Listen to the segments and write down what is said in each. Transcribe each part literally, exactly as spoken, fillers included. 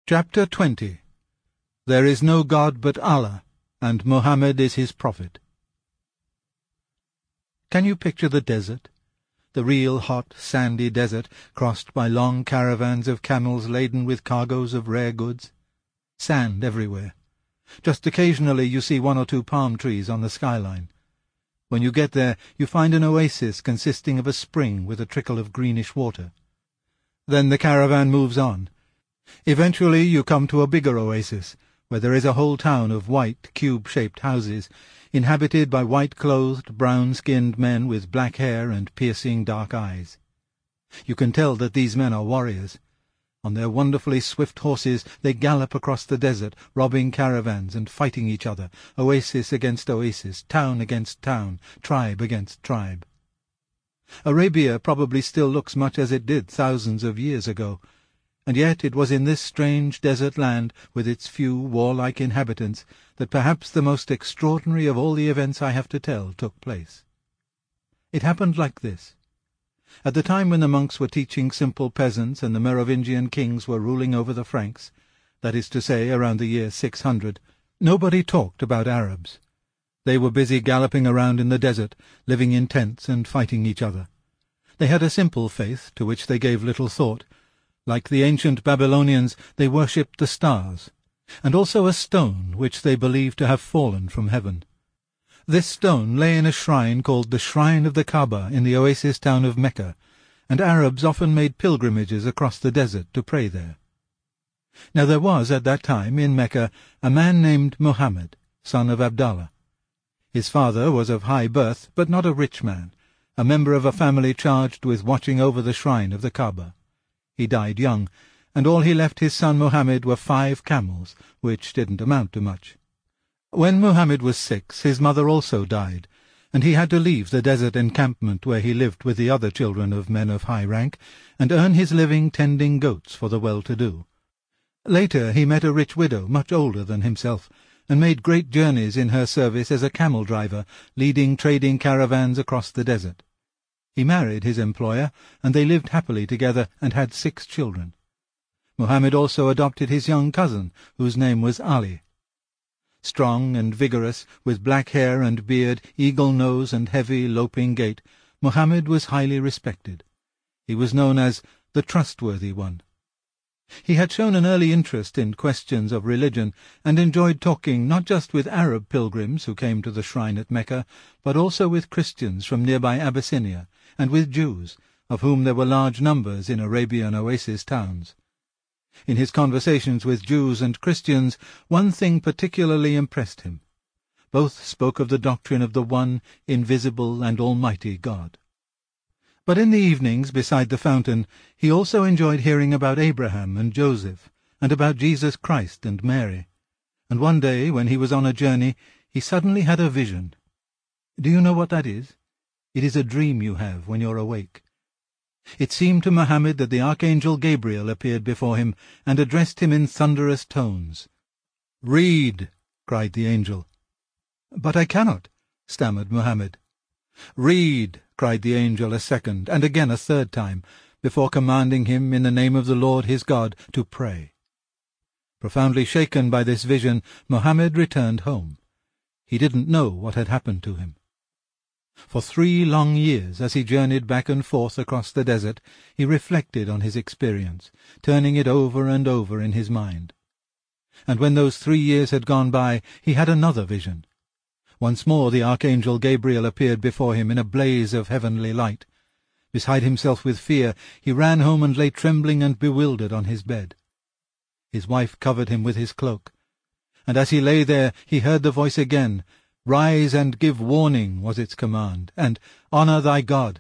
Chapter twenty. There is no God but Allah, and Muhammad is his prophet. Can you picture the desert? The real hot, sandy desert, crossed by long caravans of camels laden with cargoes of rare goods. Sand everywhere. Just occasionally you see one or two palm trees on the skyline. When you get there, you find an oasis consisting of a spring with a trickle of greenish water. Then the caravan moves on. Eventually you come to a bigger oasis, where there is a whole town of white, cube-shaped houses, inhabited by white-clothed, brown-skinned men with black hair and piercing dark eyes. You can tell that these men are warriors. On their wonderfully swift horses they gallop across the desert, robbing caravans and fighting each other, oasis against oasis, town against town, tribe against tribe. Arabia probably still looks much as it did thousands of years ago, and yet it was in this strange desert land, with its few warlike inhabitants, that perhaps the most extraordinary of all the events I have to tell took place. It happened like this. At the time when the monks were teaching simple peasants and the Merovingian kings were ruling over the Franks, that is to say, around the year six hundred, nobody talked about Arabs. They were busy galloping around in the desert, living in tents and fighting each other. They had a simple faith, to which they gave little thought. Like the ancient Babylonians, they worshipped the stars, and also a stone which they believed to have fallen from heaven. This stone lay in a shrine called the Shrine of the Kaaba in the oasis town of Mecca, and Arabs often made pilgrimages across the desert to pray there. Now there was at that time in Mecca a man named Muhammad, son of Abdallah. His father was of high birth, but not a rich man, a member of a family charged with watching over the shrine of the Kaaba. He died young, and all he left his son Muhammad were five camels, which didn't amount to much. When Muhammad was six, his mother also died, and he had to leave the desert encampment where he lived with the other children of men of high rank, and earn his living tending goats for the well-to-do. Later he met a rich widow, much older than himself, and made great journeys in her service as a camel-driver, leading trading caravans across the desert. He married his employer, and they lived happily together and had six children. Muhammad also adopted his young cousin, whose name was Ali. Strong and vigorous, with black hair and beard, eagle nose and heavy, loping gait, Muhammad was highly respected. He was known as the trustworthy one. He had shown an early interest in questions of religion, and enjoyed talking not just with Arab pilgrims who came to the shrine at Mecca, but also with Christians from nearby Abyssinia, and with Jews, of whom there were large numbers in Arabian oasis towns. In his conversations with Jews and Christians, one thing particularly impressed him. Both spoke of the doctrine of the one, invisible and almighty God. But in the evenings, beside the fountain, he also enjoyed hearing about Abraham and Joseph, and about Jesus Christ and Mary. And one day, when he was on a journey, he suddenly had a vision. Do you know what that is? It is a dream you have when you're awake. It seemed to Muhammad that the archangel Gabriel appeared before him and addressed him in thunderous tones. "Read!" cried the angel. "But I cannot," stammered Muhammad. "Read!" cried the angel a second, and again a third time, before commanding him in the name of the Lord his God to pray. Profoundly shaken by this vision, Muhammad returned home. He didn't know what had happened to him. For three long years, as he journeyed back and forth across the desert, he reflected on his experience, turning it over and over in his mind. And when those three years had gone by, he had another vision. Once more the archangel Gabriel appeared before him in a blaze of heavenly light. Beside himself with fear, he ran home and lay trembling and bewildered on his bed. His wife covered him with his cloak, and as he lay there he heard the voice again. "Rise and give warning," was its command, and "Honor thy God."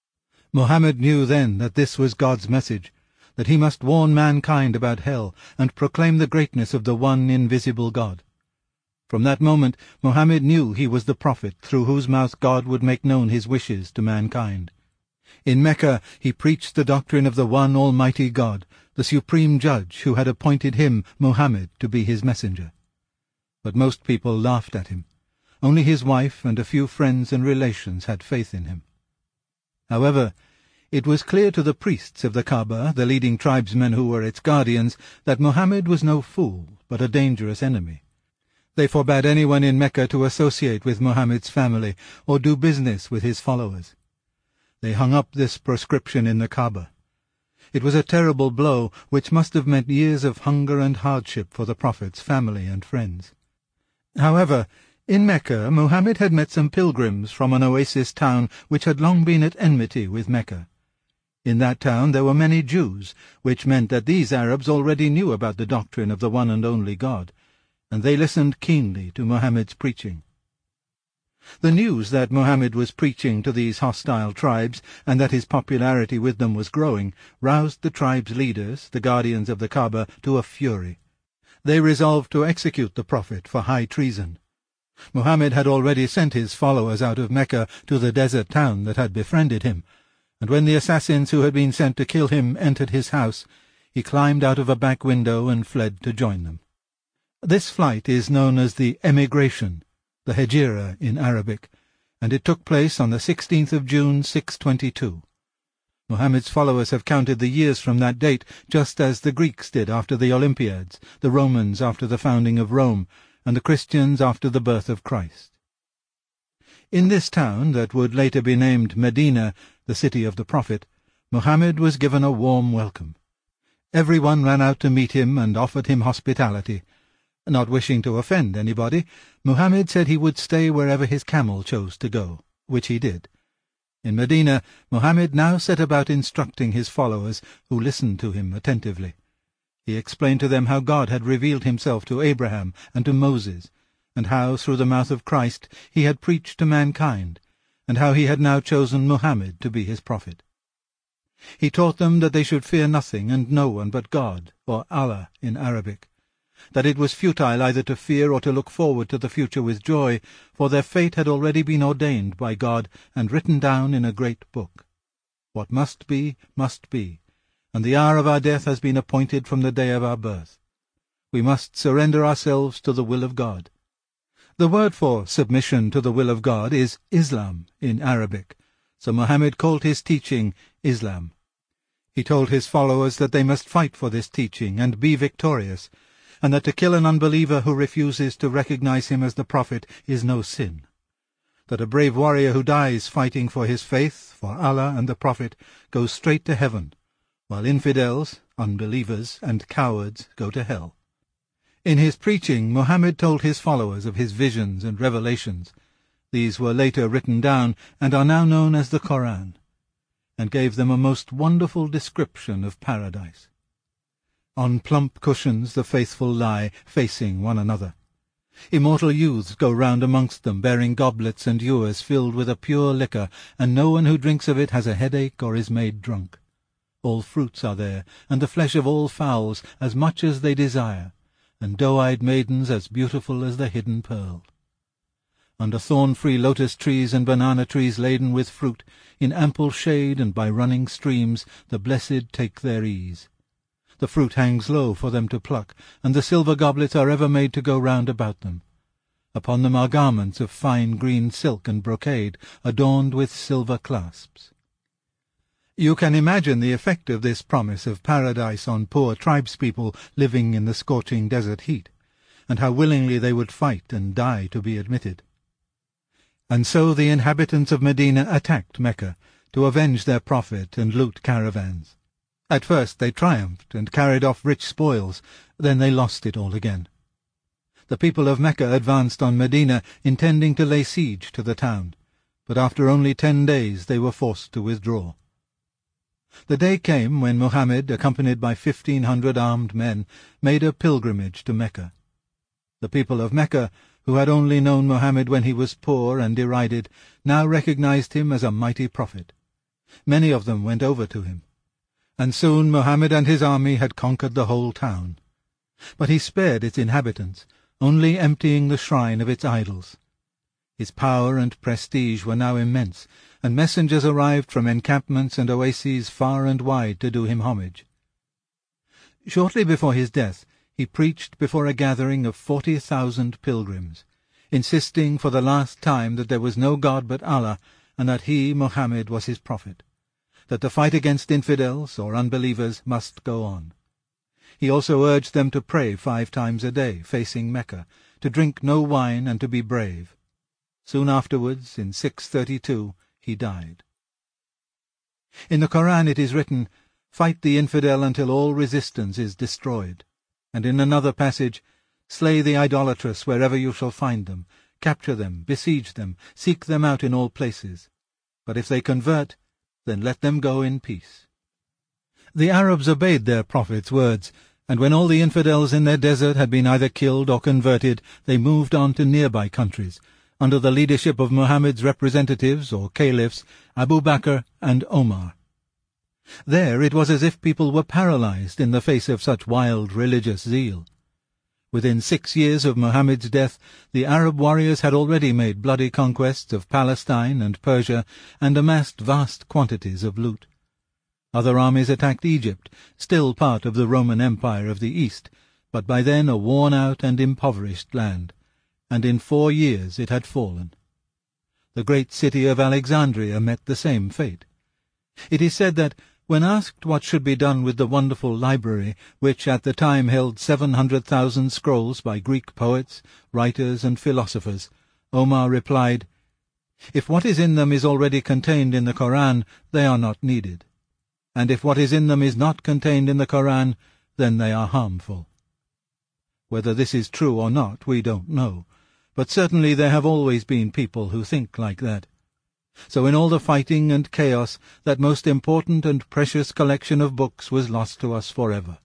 Muhammad knew then that this was God's message, that he must warn mankind about hell and proclaim the greatness of the one invisible God. From that moment Muhammad knew he was the prophet through whose mouth God would make known his wishes to mankind. In Mecca he preached the doctrine of the one almighty God, the supreme judge who had appointed him, Muhammad, to be his messenger. But most people laughed at him. Only his wife and a few friends and relations had faith in him. However, It was clear to the priests of the Kaaba, the leading tribesmen who were its guardians, that Muhammad was no fool, but a dangerous enemy. They forbade anyone in Mecca to associate with Muhammad's family or do business with his followers. They hung up this proscription in the Kaaba. It was a terrible blow, which must have meant years of hunger and hardship for the Prophet's family and friends. However, in Mecca, Muhammad had met some pilgrims from an oasis town which had long been at enmity with Mecca. In that town there were many Jews, which meant that these Arabs already knew about the doctrine of the one and only God, and they listened keenly to Muhammad's preaching. The news that Muhammad was preaching to these hostile tribes, and that his popularity with them was growing, roused the tribes' leaders, the guardians of the Kaaba, to a fury. They resolved to execute the Prophet for high treason. Muhammad had already sent his followers out of Mecca to the desert town that had befriended him, and when the assassins who had been sent to kill him entered his house, he climbed out of a back window and fled to join them. This flight is known as the emigration, the Hejira in Arabic, and it took place on the sixteenth of June, six twenty-two. Muhammad's followers have counted the years from that date, just as the Greeks did after the Olympiads, the Romans after the founding of Rome, and the Christians after the birth of Christ. In this town, that would later be named Medina, the city of the Prophet, Muhammad was given a warm welcome. Everyone ran out to meet him and offered him hospitality. Not wishing to offend anybody, Muhammad said he would stay wherever his camel chose to go, which he did. In Medina, Muhammad now set about instructing his followers, who listened to him attentively. He explained to them how God had revealed himself to Abraham and to Moses, and how, through the mouth of Christ, he had preached to mankind, and how he had now chosen Muhammad to be his prophet. He taught them that they should fear nothing and no one but God, or Allah in Arabic, that it was futile either to fear or to look forward to the future with joy, for their fate had already been ordained by God and written down in a great book. What must be, must be, and the hour of our death has been appointed from the day of our birth. We must surrender ourselves to the will of God. The word for submission to the will of God is Islam in Arabic, so Muhammad called his teaching Islam. He told his followers that they must fight for this teaching and be victorious, and that to kill an unbeliever who refuses to recognize him as the Prophet is no sin. That a brave warrior who dies fighting for his faith, for Allah and the Prophet, goes straight to heaven, while infidels, unbelievers, and cowards go to hell. In his preaching, Muhammad told his followers of his visions and revelations. These were later written down and are now known as the Koran, and gave them a most wonderful description of paradise. On plump cushions the faithful lie, facing one another. Immortal youths go round amongst them, bearing goblets and ewers filled with a pure liquor, and no one who drinks of it has a headache or is made drunk. All fruits are there, and the flesh of all fowls, as much as they desire, and doe-eyed maidens as beautiful as the hidden pearl. Under thorn-free lotus trees and banana trees laden with fruit, in ample shade and by running streams, the blessed take their ease. The fruit hangs low for them to pluck, and the silver goblets are ever made to go round about them. Upon them are garments of fine green silk and brocade, adorned with silver clasps. You can imagine the effect of this promise of paradise on poor tribespeople living in the scorching desert heat, and how willingly they would fight and die to be admitted. And so the inhabitants of Medina attacked Mecca, to avenge their prophet and loot caravans. At first they triumphed and carried off rich spoils, then they lost it all again. The people of Mecca advanced on Medina, intending to lay siege to the town, but after only ten days they were forced to withdraw. The day came when Muhammad, accompanied by fifteen hundred armed men, made a pilgrimage to Mecca. The people of Mecca, who had only known Muhammad when he was poor and derided, now recognized him as a mighty prophet. Many of them went over to him. And soon Muhammad and his army had conquered the whole town. But he spared its inhabitants, only emptying the shrine of its idols. His power and prestige were now immense, and messengers arrived from encampments and oases far and wide to do him homage. Shortly before his death, he preached before a gathering of forty thousand pilgrims, insisting for the last time that there was no God but Allah, and that he, Muhammad, was his prophet. that the fight against infidels or unbelievers must go on. He also urged them to pray five times a day, facing Mecca, to drink no wine and to be brave. Soon afterwards, in six thirty-two, he died. In the Koran it is written, "Fight the infidel until all resistance is destroyed," and in another passage, "Slay the idolatrous wherever you shall find them, capture them, besiege them, seek them out in all places. But if they convert, then let them go in peace." The Arabs obeyed their prophet's words, and when all the infidels in their desert had been either killed or converted, they moved on to nearby countries, under the leadership of Muhammad's representatives, or caliphs, Abu Bakr and Omar. There it was as if people were paralyzed in the face of such wild religious zeal. Within six years of Muhammad's death, the Arab warriors had already made bloody conquests of Palestine and Persia and amassed vast quantities of loot. Other armies attacked Egypt, still part of the Roman Empire of the East, but by then a worn-out and impoverished land, and in four years it had fallen. The great city of Alexandria met the same fate. It is said that, when asked what should be done with the wonderful library, which at the time held seven hundred thousand scrolls by Greek poets, writers, and philosophers, Omar replied, "If what is in them is already contained in the Koran, they are not needed. And if what is in them is not contained in the Koran, then they are harmful." Whether this is true or not, we don't know, but certainly there have always been people who think like that. So in all the fighting and chaos, that most important and precious collection of books was lost to us forever.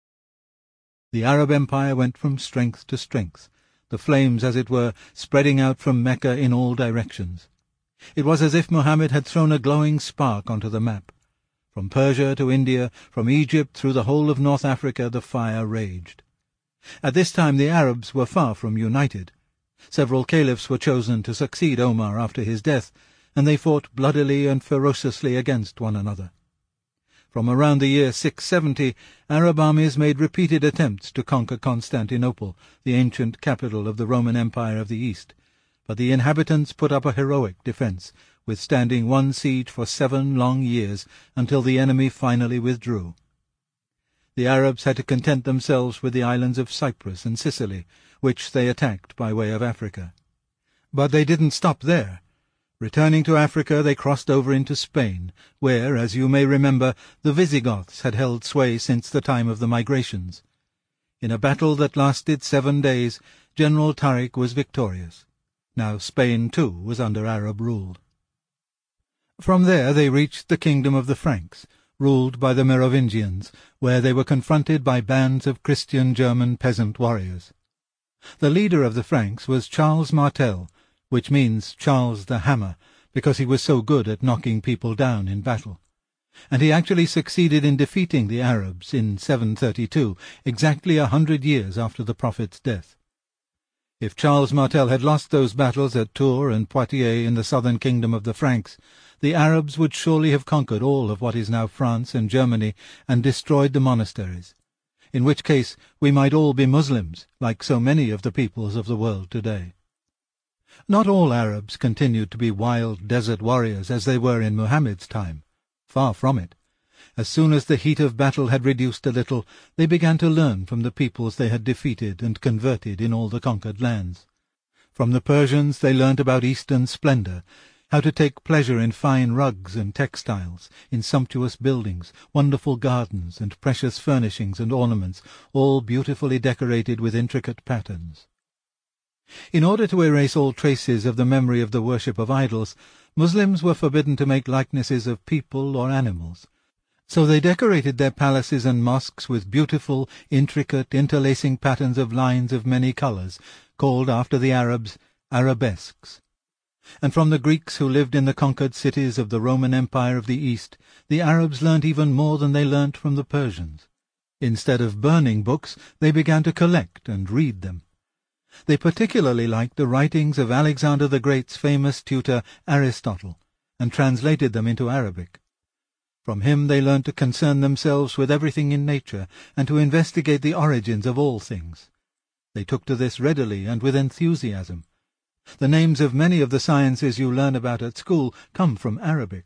The Arab Empire went from strength to strength, the flames, as it were, spreading out from Mecca in all directions. It was as if Muhammad had thrown a glowing spark onto the map. From Persia to India, from Egypt through the whole of North Africa, the fire raged. At this time the Arabs were far from united. Several caliphs were chosen to succeed Omar after his death, and they fought bloodily and ferociously against one another. From around the year six seventy, Arab armies made repeated attempts to conquer Constantinople, the ancient capital of the Roman Empire of the East, but the inhabitants put up a heroic defence, withstanding one siege for seven long years until the enemy finally withdrew. The Arabs had to content themselves with the islands of Cyprus and Sicily, which they attacked by way of Africa. But they didn't stop there. Returning to Africa, they crossed over into Spain, where, as you may remember, the Visigoths had held sway since the time of the migrations. In a battle that lasted seven days, General Tariq was victorious. Now Spain, too, was under Arab rule. From there they reached the kingdom of the Franks, ruled by the Merovingians, where they were confronted by bands of Christian German peasant warriors. The leader of the Franks was Charles Martel, which means Charles the Hammer, because he was so good at knocking people down in battle. And he actually succeeded in defeating the Arabs in seven thirty-two, exactly a hundred years after the Prophet's death. If Charles Martel had lost those battles at Tours and Poitiers in the southern kingdom of the Franks, the Arabs would surely have conquered all of what is now France and Germany and destroyed the monasteries, in which case we might all be Muslims, like so many of the peoples of the world today. Not all Arabs continued to be wild desert warriors as they were in Muhammad's time. Far from it. As soon as the heat of battle had reduced a little, they began to learn from the peoples they had defeated and converted in all the conquered lands. From the Persians they learnt about Eastern splendor, how to take pleasure in fine rugs and textiles, in sumptuous buildings, wonderful gardens, and precious furnishings and ornaments, all beautifully decorated with intricate patterns. In order to erase all traces of the memory of the worship of idols, Muslims were forbidden to make likenesses of people or animals. So they decorated their palaces and mosques with beautiful, intricate, interlacing patterns of lines of many colours, called after the Arabs arabesques. And from the Greeks who lived in the conquered cities of the Roman Empire of the East, the Arabs learnt even more than they learnt from the Persians. Instead of burning books, they began to collect and read them. They particularly liked the writings of Alexander the Great's famous tutor Aristotle, and translated them into Arabic. From him they learned to concern themselves with everything in nature, and to investigate the origins of all things. They took to this readily and with enthusiasm. The names of many of the sciences you learn about at school come from Arabic,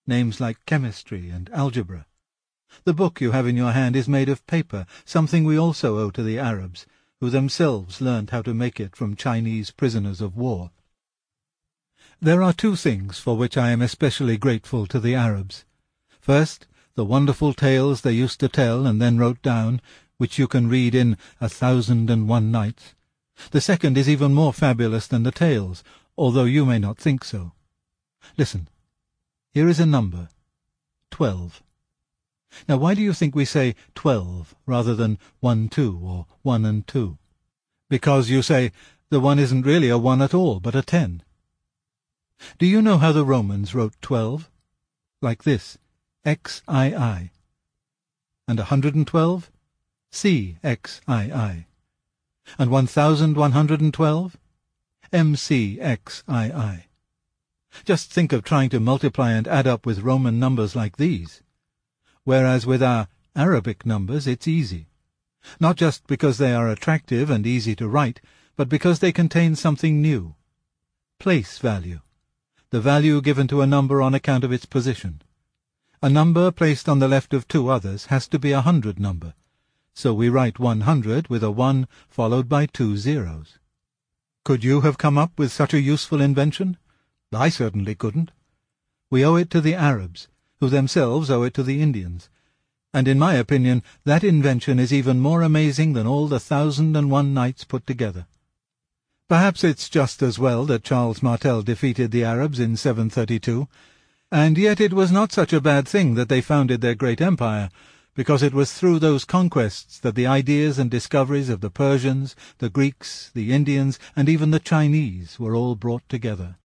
names like chemistry and algebra. The book you have in your hand is made of paper, something we also owe to the Arabs, who themselves learned how to make it from Chinese prisoners of war. There are two things for which I am especially grateful to the Arabs. First, the wonderful tales they used to tell and then wrote down, which you can read in A Thousand and One Nights. The second is even more fabulous than the tales, although you may not think so. Listen. Here is a number. Twelve. Now why do you think we say twelve rather than one, two, or one and two? Because, you say, the one isn't really a one at all, but a ten. Do you know how the Romans wrote twelve? Like this, X I I. And a hundred and twelve? C X I I. And one thousand one hundred and twelve? M C X I I. Just think of trying to multiply and add up with Roman numbers like these. Whereas with our Arabic numbers it's easy. Not just because they are attractive and easy to write, but because they contain something new. Place value. The value given to a number on account of its position. A number placed on the left of two others has to be a hundred number, so we write one hundred with a one followed by two zeros. Could you have come up with such a useful invention? I certainly couldn't. We owe it to the Arabs, who themselves owe it to the Indians, and in my opinion that invention is even more amazing than all the thousand and one nights put together. Perhaps it's just as well that Charles Martel defeated the Arabs in seven thirty-two, and yet it was not such a bad thing that they founded their great empire, because it was through those conquests that the ideas and discoveries of the Persians, the Greeks, the Indians, and even the Chinese were all brought together.